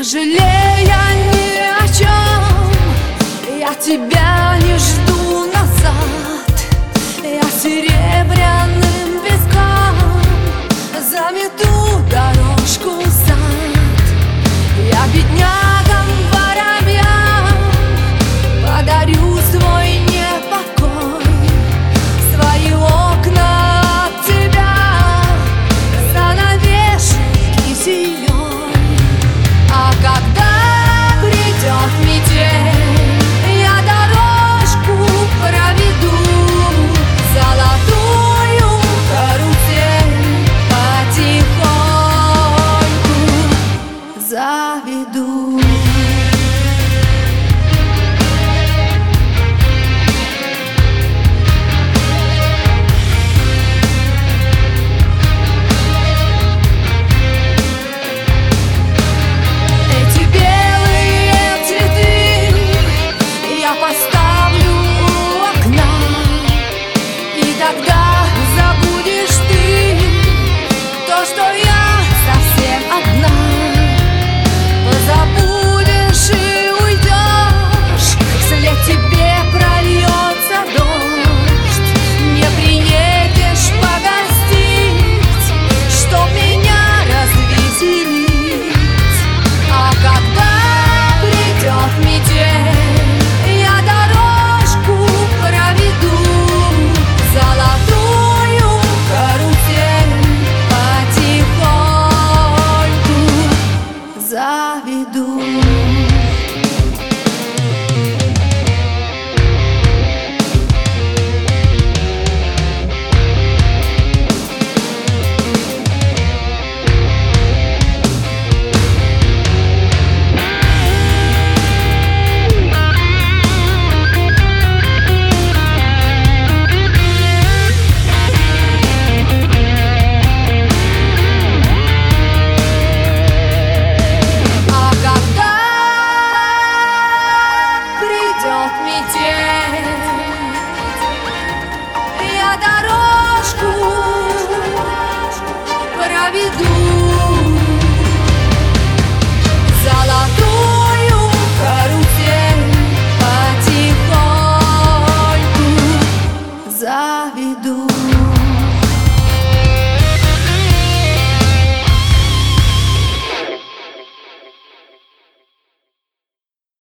жалея ни о чем, я тебя не жду назад. Я серебряным песком замету дорожку в сад. Я беднягам воробьям подарю свой непокой, свои окна от тебя занавешай кисеей. А когда придет метель, я дорожку проведу, золотую карусель потихоньку заведу. Поставлю у окна, и тогда забудешь ты то, что я совсем одна. Позабудешь и уйдешь, вслед тебе прольется дождь. Не приедешь погостить, чтоб меня развеселить. А когда придет метель, заведу. Я дорожку проведу, золотую карусель потихоньку заведу.